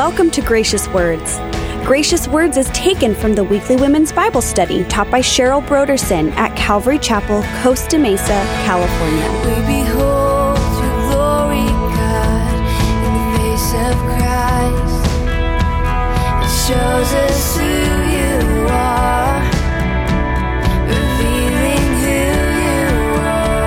Welcome to Gracious Words. Gracious Words is taken from the weekly women's Bible study taught by Cheryl Broderson at Calvary Chapel, Costa Mesa, California. We behold your glory, God, in the face of Christ. It shows us who you are, revealing who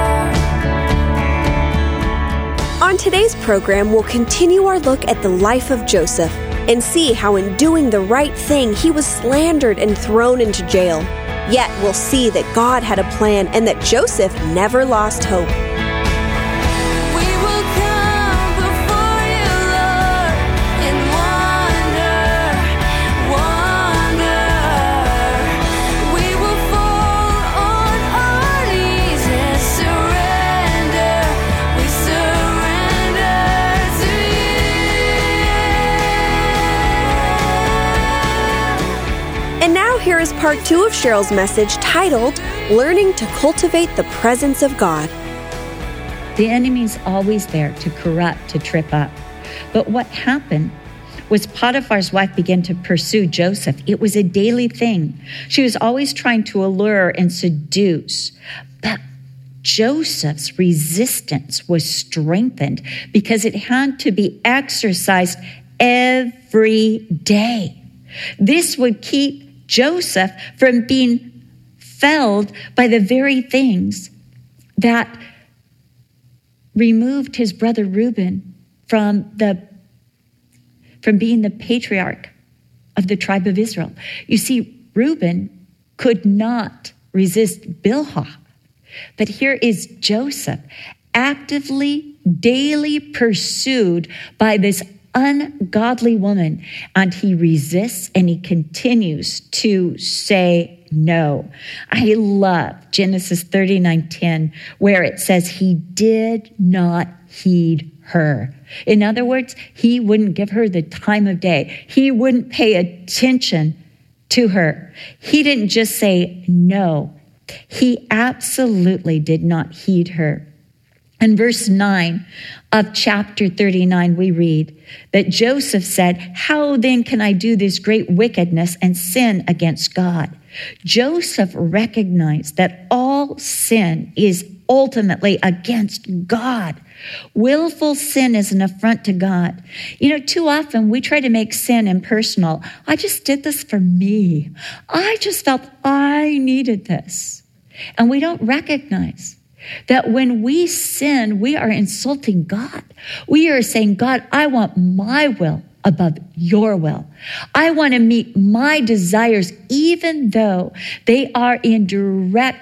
you are. On today's program, we'll continue our look at the life of Joseph and see how in doing the right thing, he was slandered and thrown into jail. Yet we'll see that God had a plan and that Joseph never lost hope. We will come before you, Lord, in wonder. We will fall on our knees and surrender. We surrender to you. And now here is part 2 of Cheryl's message titled, Learning to Cultivate the Presence of God. The enemy's always there to corrupt, to trip up. But what happened was Potiphar's wife began to pursue Joseph. It was a daily thing. She was always trying to allure and seduce. But Joseph's resistance was strengthened because it had to be exercised every day. This would keep Joseph from being felled by the very things that removed his brother Reuben from being the patriarch of the tribe of Israel. You see, Reuben could not resist Bilhah. But here is Joseph, actively, daily pursued by this ungodly woman, and he resists and he continues to say no. I love Genesis 39:10, where it says he did not heed her. In other words, he wouldn't give her the time of day. He wouldn't pay attention to her. He didn't just say no. He absolutely did not heed her. In verse 9 of chapter 39, we read that Joseph said, "How then can I do this great wickedness and sin against God?" Joseph recognized that all sin is ultimately against God. Willful sin is an affront to God. You know, too often we try to make sin impersonal. I just did this for me. I just felt I needed this. And we don't recognize that when we sin, we are insulting God. We are saying, God, I want my will above your will. I want to meet my desires, even though they are in direct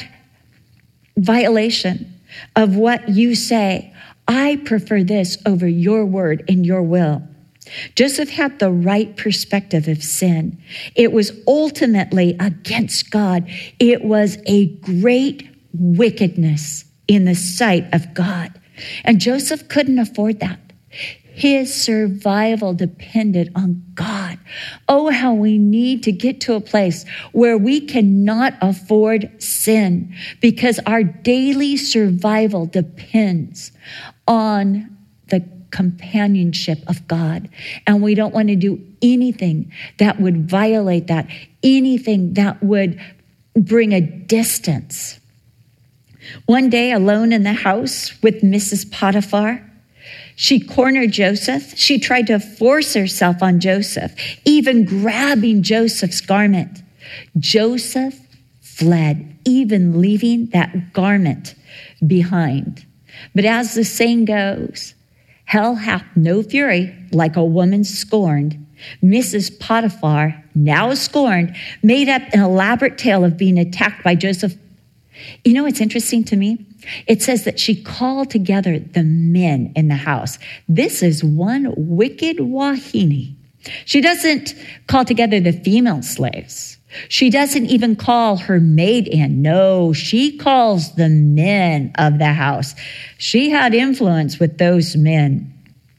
violation of what you say. I prefer this over your word and your will. Joseph had the right perspective of sin. It was ultimately against God. It was a great wickedness in the sight of God. And Joseph couldn't afford that. His survival depended on God. Oh, how we need to get to a place where we cannot afford sin because our daily survival depends on the companionship of God. And we don't want to do anything that would violate that, anything that would bring a distance. One day, alone in the house with Mrs. Potiphar, she cornered Joseph. She tried to force herself on Joseph, even grabbing Joseph's garment. Joseph fled, even leaving that garment behind. But as the saying goes, hell hath no fury like a woman scorned. Mrs. Potiphar, now scorned, made up an elaborate tale of being attacked by Joseph. You know what's interesting to me? It says that she called together the men in the house. This is one wicked wahine. She doesn't call together the female slaves. She doesn't even call her maid in. No, she calls the men of the house. She had influence with those men.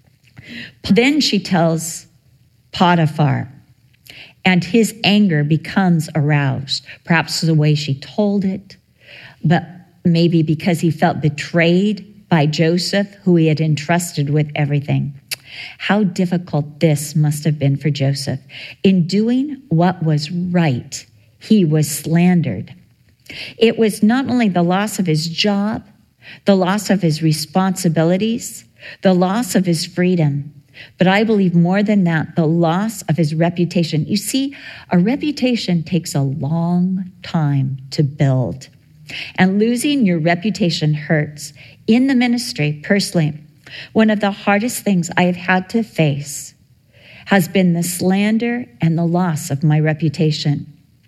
Then she tells Potiphar, and his anger becomes aroused. Perhaps the way she told it, but maybe because he felt betrayed by Joseph, who he had entrusted with everything. How difficult this must have been for Joseph. In doing what was right, he was slandered. It was not only the loss of his job, the loss of his responsibilities, the loss of his freedom, but I believe more than that, the loss of his reputation. You see, a reputation takes a long time to build, and losing your reputation hurts. In the ministry, personally, one of the hardest things I have had to face has been the slander and the loss of my reputation.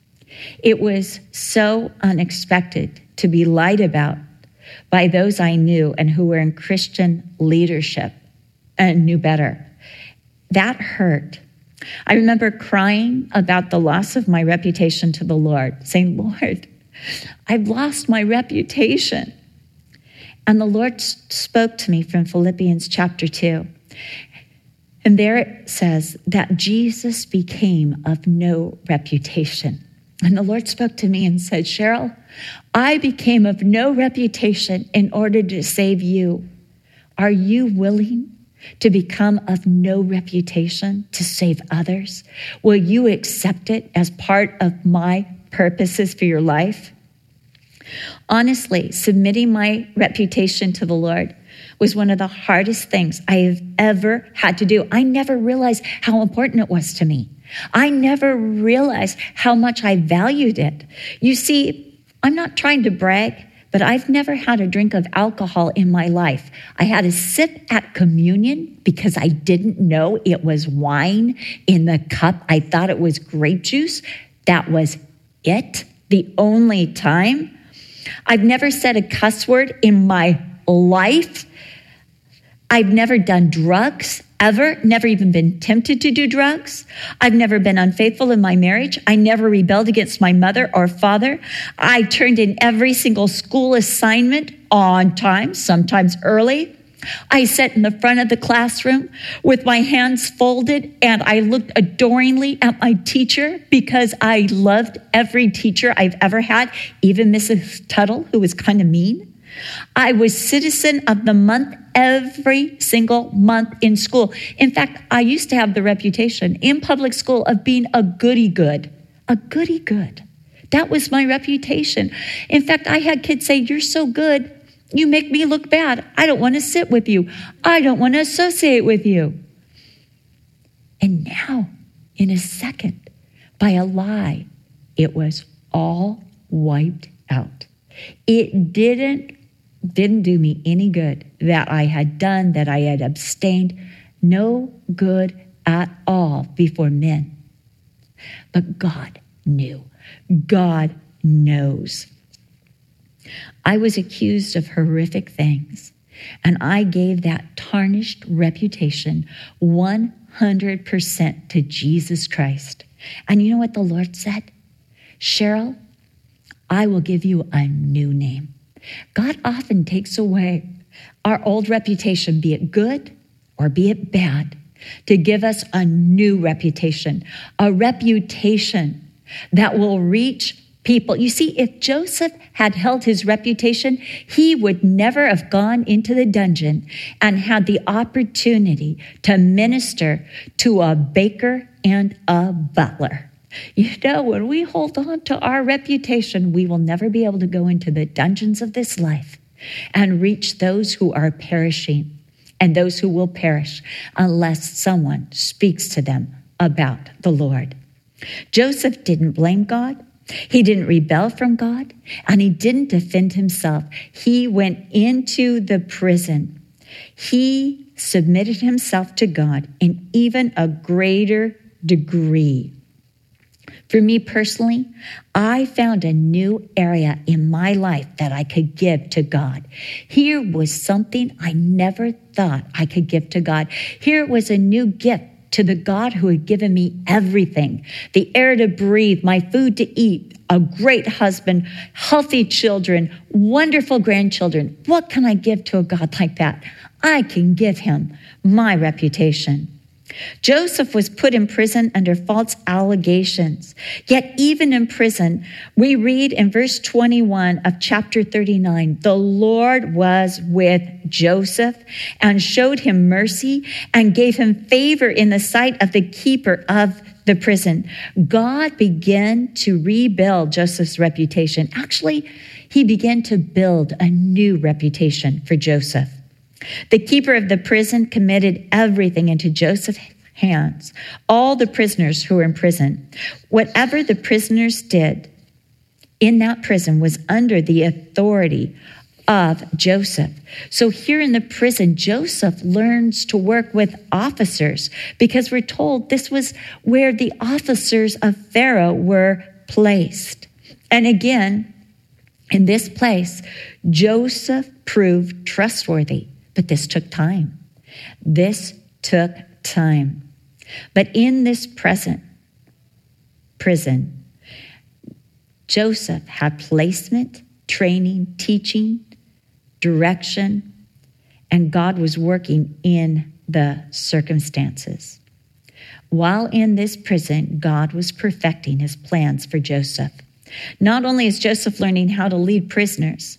It was so unexpected to be lied about by those I knew and who were in Christian leadership and knew better. That hurt. I remember crying about the loss of my reputation to the Lord, saying, Lord, I've lost my reputation. And the Lord spoke to me from Philippians chapter 2. And there it says that Jesus became of no reputation. And the Lord spoke to me and said, Cheryl, I became of no reputation in order to save you. Are you willing to become of no reputation to save others? Will you accept it as part of my purposes for your life? Honestly, submitting my reputation to the Lord was one of the hardest things I have ever had to do. I never realized how important it was to me. I never realized how much I valued it. You see, I'm not trying to brag, but I've never had a drink of alcohol in my life. I had a sip at communion because I didn't know it was wine in the cup. I thought it was grape juice. That was it, the only time. I've never said a cuss word in my life. I've never done drugs, ever, never even been tempted to do drugs. I've never been unfaithful in my marriage. I never rebelled against my mother or father. I turned in every single school assignment on time, sometimes early. I sat in the front of the classroom with my hands folded, and I looked adoringly at my teacher because I loved every teacher I've ever had, even Mrs. Tuttle, who was kind of mean. I was citizen of the month every single month in school. In fact, I used to have the reputation in public school of being a goody-good. A goody-good. That was my reputation. In fact, I had kids say, you're so good, you make me look bad. I don't want to sit with you. I don't want to associate with you. And now, in a second, by a lie, it was all wiped out. It didn't do me any good that I had done, that I had abstained. No good at all before men. But God knew. God knows. I was accused of horrific things, and I gave that tarnished reputation 100% to Jesus Christ. And you know what the Lord said? Cheryl, I will give you a new name. God often takes away our old reputation, be it good or be it bad, to give us a new reputation, a reputation that will reach people. You see, if Joseph had held his reputation, he would never have gone into the dungeon and had the opportunity to minister to a baker and a butler. You know, when we hold on to our reputation, we will never be able to go into the dungeons of this life and reach those who are perishing and those who will perish unless someone speaks to them about the Lord. Joseph didn't blame God. He didn't rebel from God, and he didn't defend himself. He went into the prison. He submitted himself to God in even a greater degree. For me personally, I found a new area in my life that I could give to God. Here was something I never thought I could give to God. Here was a new gift to the God who had given me everything, the air to breathe, my food to eat, a great husband, healthy children, wonderful grandchildren. What can I give to a God like that? I can give him my reputation. Joseph was put in prison under false allegations. Yet even in prison, we read in verse 21 of chapter 39, the Lord was with Joseph and showed him mercy and gave him favor in the sight of the keeper of the prison. God began to rebuild Joseph's reputation. Actually, he began to build a new reputation for Joseph. The keeper of the prison committed everything into Joseph's hands, all the prisoners who were in prison. Whatever the prisoners did in that prison was under the authority of Joseph. So here in the prison, Joseph learns to work with officers because we're told this was where the officers of Pharaoh were placed. And again, in this place, Joseph proved trustworthy. But this took time. This took time. But in this present prison, Joseph had placement, training, teaching, direction, and God was working in the circumstances. While in this prison, God was perfecting his plans for Joseph. Not only is Joseph learning how to lead prisoners,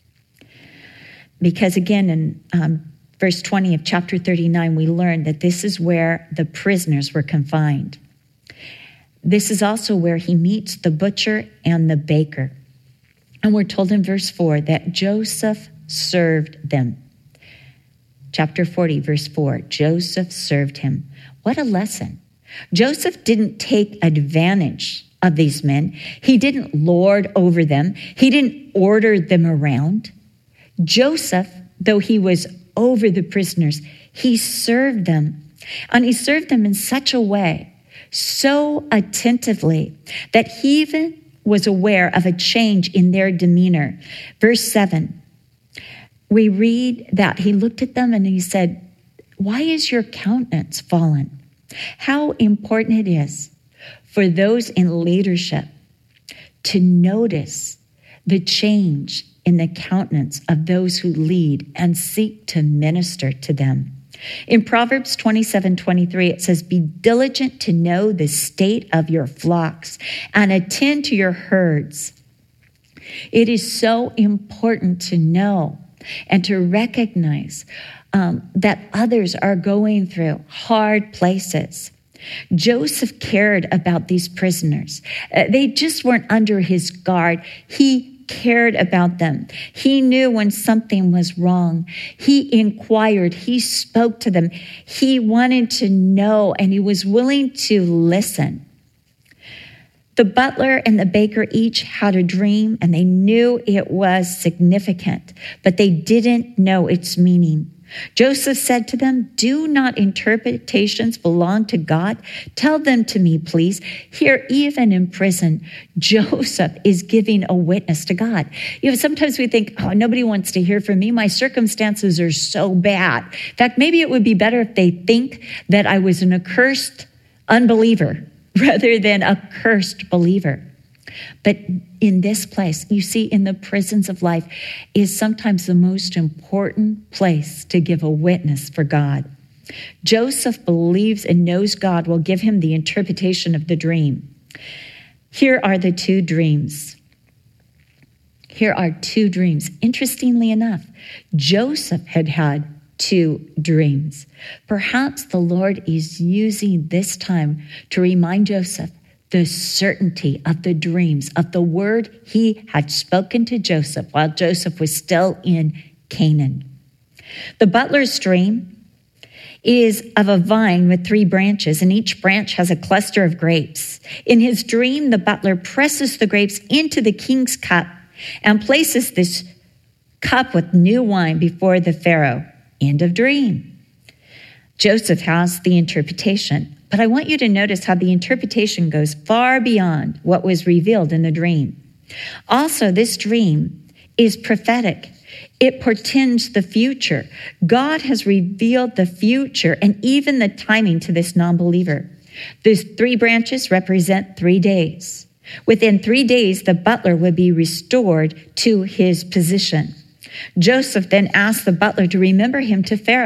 because again, in verse 20 of chapter 39, we learn that this is where the prisoners were confined. This is also where he meets the butcher and the baker. And we're told in verse 4 that Joseph served them. Chapter 40, verse 4, Joseph served him. What a lesson. Joseph didn't take advantage of these men. He didn't lord over them. He didn't order them around. Joseph, though he was over the prisoners, he served them. And he served them in such a way, so attentively, that he even was aware of a change in their demeanor. Verse 7, we read that he looked at them and he said, "Why is your countenance fallen?" How important it is for those in leadership to notice the change in the countenance of those who lead and seek to minister to them. In Proverbs 27:23, it says, "Be diligent to know the state of your flocks and attend to your herds." It is so important to know and to recognize that others are going through hard places. Joseph cared about these prisoners. They just weren't under his guard. He cared about them. He knew when something was wrong. He inquired. He spoke to them. He wanted to know, and he was willing to listen. The butler and the baker each had a dream, and they knew it was significant, but they didn't know its meaning. Joseph said to them, "Do not interpretations belong to God? Tell them to me, please." Here, even in prison, Joseph is giving a witness to God. Sometimes we think, "Oh, nobody wants to hear from me. My circumstances are so bad." In fact, maybe it would be better if they think that I was an accursed unbeliever rather than a cursed believer. But in this place, you see, in the prisons of life is sometimes the most important place to give a witness for God. Joseph believes and knows God will give him the interpretation of the dream. Here are the two dreams. Here are two dreams. Interestingly enough, Joseph had two dreams. Perhaps the Lord is using this time to remind Joseph the certainty of the dreams, of the word he had spoken to Joseph while Joseph was still in Canaan. The butler's dream is of a vine with 3 branches, and each branch has a cluster of grapes. In his dream, the butler presses the grapes into the king's cup and places this cup with new wine before the Pharaoh. End of dream. Joseph has the interpretation. But I want you to notice how the interpretation goes far beyond what was revealed in the dream. Also, this dream is prophetic. It portends the future. God has revealed the future and even the timing to this non-believer. These 3 branches represent 3 days. Within 3 days, the butler would be restored to his position. Joseph then asked the butler to remember him to Pharaoh.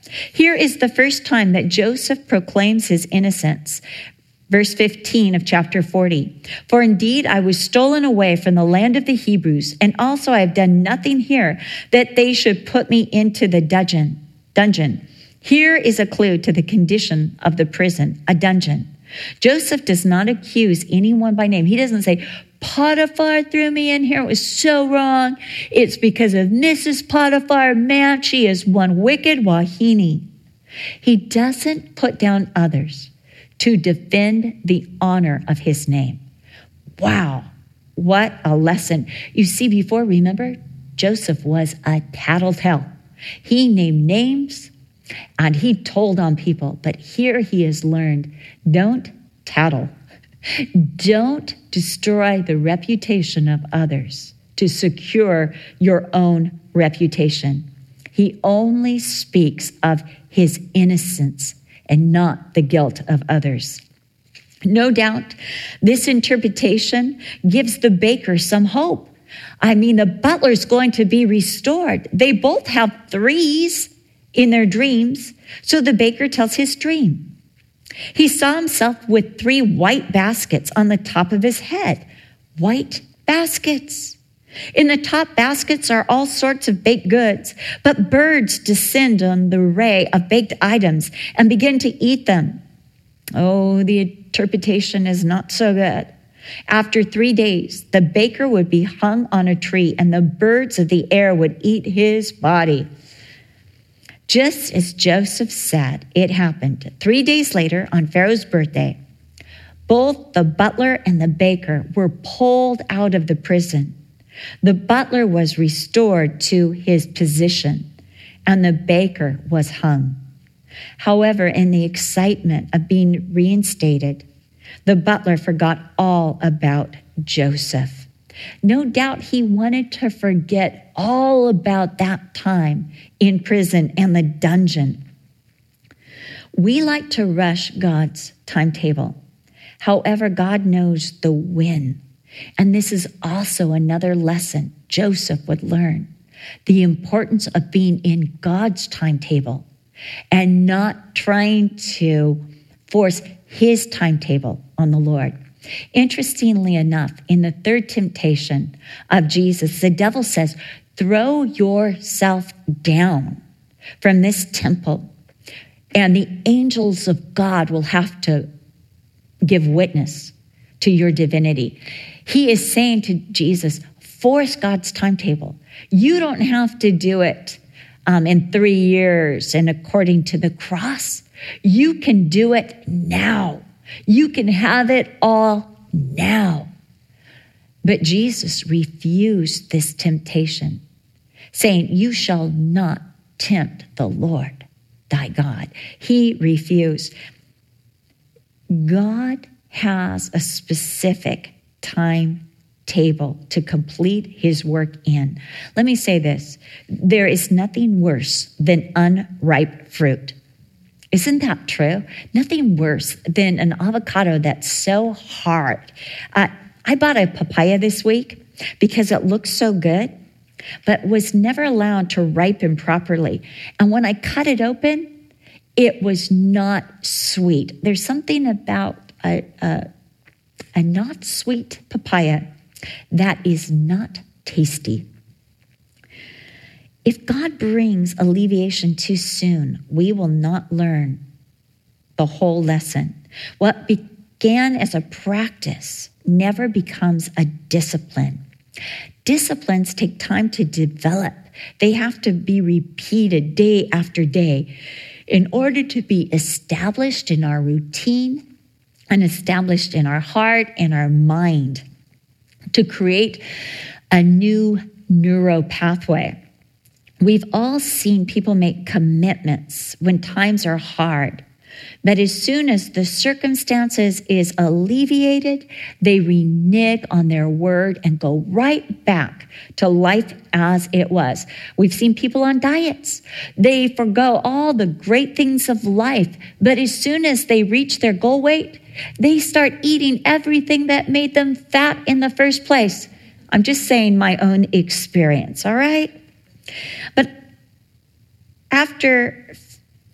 Here is the first time that Joseph proclaims his innocence. Verse 15 of chapter 40. For indeed I was stolen away from the land of the Hebrews, and also I have done nothing here that they should put me into the dungeon. Here is a clue to the condition of the prison, a dungeon. Joseph does not accuse anyone by name. He doesn't say, Potiphar threw me in here. It was so wrong. It's because of Mrs. Potiphar. Man, she is one wicked wahine. He doesn't put down others to defend the honor of his name. Wow, what a lesson. You see, before, remember, Joseph was a tattletale. He named names and he told on people, but here he has learned, don't tattle. Don't destroy the reputation of others to secure your own reputation. He only speaks of his innocence and not the guilt of others. No doubt, this interpretation gives the baker some hope. I mean, the butler's going to be restored. They both have threes in their dreams, so the baker tells his dream. He saw himself with 3 white baskets on the top of his head. White baskets. In the top baskets are all sorts of baked goods, but birds descend on the array of baked items and begin to eat them. Oh, the interpretation is not so good. After 3 days, the baker would be hung on a tree and the birds of the air would eat his body. Just as Joseph said, it happened. 3 days later, on Pharaoh's birthday, both the butler and the baker were pulled out of the prison. The butler was restored to his position, and the baker was hung. However, in the excitement of being reinstated, the butler forgot all about Joseph. No doubt he wanted to forget all about that time in prison and the dungeon. We like to rush God's timetable. However, God knows the when. And this is also another lesson Joseph would learn. The importance of being in God's timetable and not trying to force his timetable on the Lord. Interestingly enough, in the third temptation of Jesus, the devil says, throw yourself down from this temple, and the angels of God will have to give witness to your divinity. He is saying to Jesus, force God's timetable. You don't have to do it in 3 years and according to the cross. You can do it now. You can have it all now. But Jesus refused this temptation, saying, you shall not tempt the Lord thy God. He refused. God has a specific timetable to complete his work in. Let me say this. There is nothing worse than unripe fruit. Isn't that true? Nothing worse than an avocado that's so hard. I bought a papaya this week because it looked so good, but was never allowed to ripen properly. And when I cut it open, it was not sweet. There's something about a not sweet papaya that is not tasty. If God brings alleviation too soon, we will not learn the whole lesson. What began as a practice never becomes a discipline. Disciplines take time to develop. They have to be repeated day after day in order to be established in our routine and established in our heart and our mind to create a new neuro pathway. We've all seen people make commitments when times are hard, but as soon as the circumstances is alleviated, they renege on their word and go right back to life as it was. We've seen people on diets. They forgo all the great things of life, but as soon as they reach their goal weight, they start eating everything that made them fat in the first place. I'm just saying my own experience, all right? But after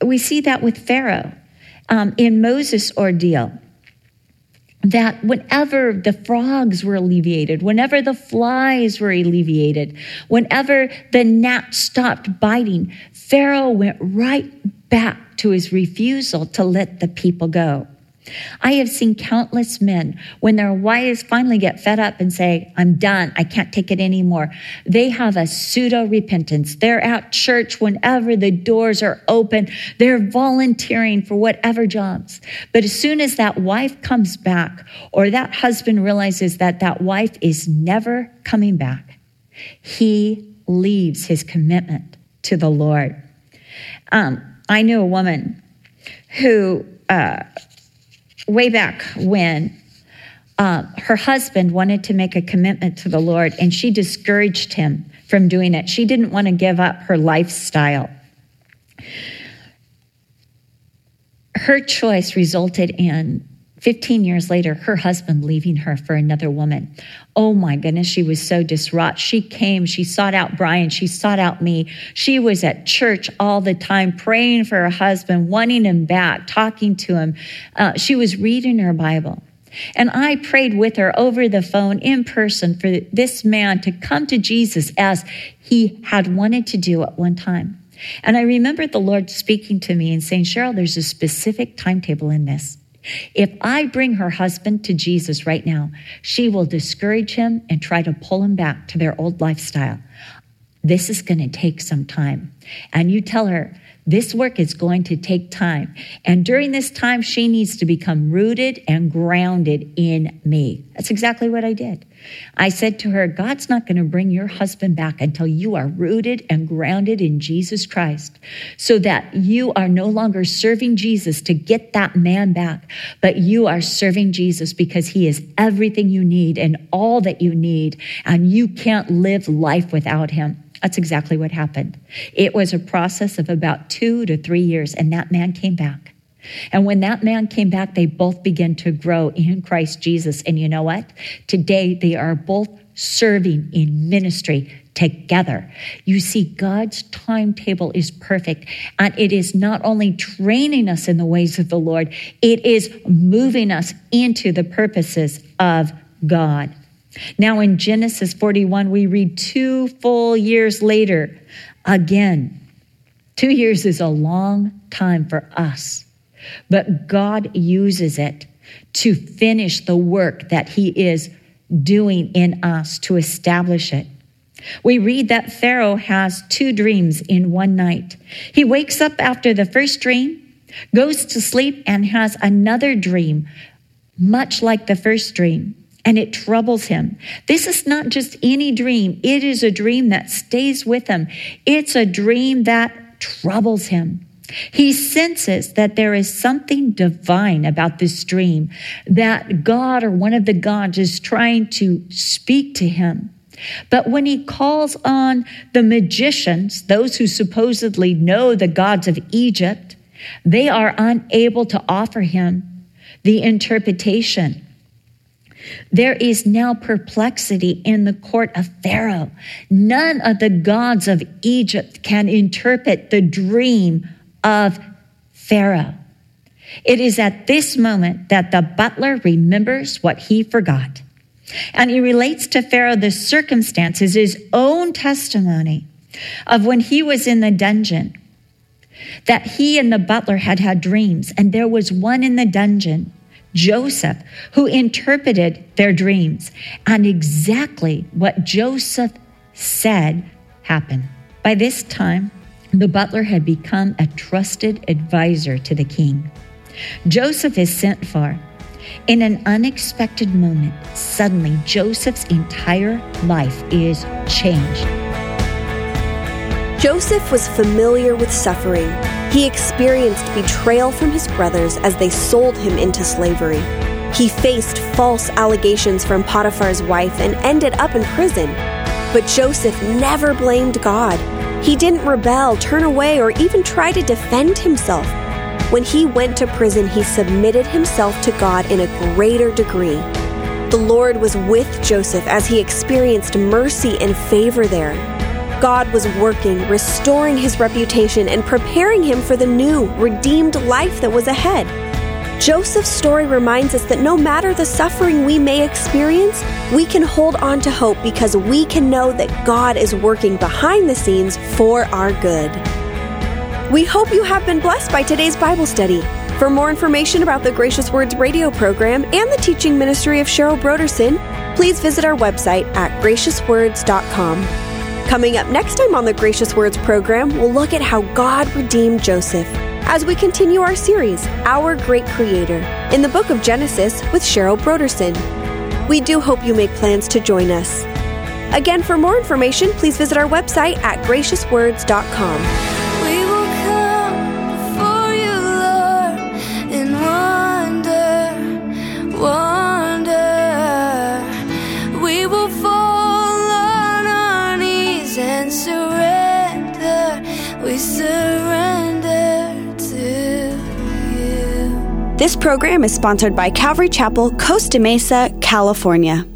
we see that with Pharaoh in Moses' ordeal. That whenever the frogs were alleviated, whenever the flies were alleviated, whenever the gnat stopped biting, Pharaoh went right back to his refusal to let the people go. I have seen countless men, when their wives finally get fed up and say, I'm done, I can't take it anymore, they have a pseudo-repentance. They're at church whenever the doors are open. They're volunteering for whatever jobs. But as soon as that wife comes back, or that husband realizes that that wife is never coming back, he leaves his commitment to the Lord. I knew a woman who... way back when her husband wanted to make a commitment to the Lord, and she discouraged him from doing it. She didn't want to give up her lifestyle. Her choice resulted in 15 years later, her husband leaving her for another woman. Oh my goodness, she was so distraught. She came, she sought out Brian, she sought out me. She was at church all the time, praying for her husband, wanting him back, talking to him. She was reading her Bible. And I prayed with her over the phone in person for this man to come to Jesus as he had wanted to do at one time. And I remember the Lord speaking to me and saying, Cheryl, there's a specific timetable in this. If I bring her husband to Jesus right now, she will discourage him and try to pull him back to their old lifestyle. This is going to take some time. And you tell her, this work is going to take time. And during this time, she needs to become rooted and grounded in me. That's exactly what I did. I said to her, God's not going to bring your husband back until you are rooted and grounded in Jesus Christ, so that you are no longer serving Jesus to get that man back, but you are serving Jesus because he is everything you need and all that you need, and you can't live life without him. That's exactly what happened. It was a process of about 2 to 3 years, and that man came back. And when that man came back, they both began to grow in Christ Jesus. And you know what? Today, they are both serving in ministry together. You see, God's timetable is perfect, and it is not only training us in the ways of the Lord, it is moving us into the purposes of God. Now in Genesis 41, we read 2 full years later. Again, 2 years is a long time for us, but God uses it to finish the work that he is doing in us to establish it. We read that Pharaoh has 2 dreams in one night. He wakes up after the first dream, goes to sleep, and has another dream, much like the first dream. And it troubles him. This is not just any dream. It is a dream that stays with him. It's a dream that troubles him. He senses that there is something divine about this dream, that God or one of the gods is trying to speak to him. But when he calls on the magicians, those who supposedly know the gods of Egypt, they are unable to offer him the interpretation. There is now perplexity in the court of Pharaoh. None of the gods of Egypt can interpret the dream of Pharaoh. It is at this moment that the butler remembers what he forgot. And he relates to Pharaoh the circumstances, his own testimony of when he was in the dungeon, that he and the butler had had dreams, and there was one in the dungeon, Joseph, who interpreted their dreams. And exactly what Joseph said happened. By this time, the butler had become a trusted advisor to the king. Joseph is sent for. In an unexpected moment, suddenly Joseph's entire life is changed. Joseph was familiar with suffering. He experienced betrayal from his brothers as they sold him into slavery. He faced false allegations from Potiphar's wife and ended up in prison. But Joseph never blamed God. He didn't rebel, turn away, or even try to defend himself. When he went to prison, he submitted himself to God in a greater degree. The Lord was with Joseph as he experienced mercy and favor there. God was working, restoring his reputation, and preparing him for the new, redeemed life that was ahead. Joseph's story reminds us that no matter the suffering we may experience, we can hold on to hope because we can know that God is working behind the scenes for our good. We hope you have been blessed by today's Bible study. For more information about the Gracious Words radio program and the teaching ministry of Cheryl Broderson, please visit our website at graciouswords.com. Coming up next time on the Gracious Words program, we'll look at how God redeemed Joseph as we continue our series, Our Great Creator, in the book of Genesis with Cheryl Broderson. We do hope you make plans to join us. Again, for more information, please visit our website at graciouswords.com. We will come before you, Lord, and wonder. We will fall on our knees and surrender. We surrender to you. This program is sponsored by Calvary Chapel, Costa Mesa, California.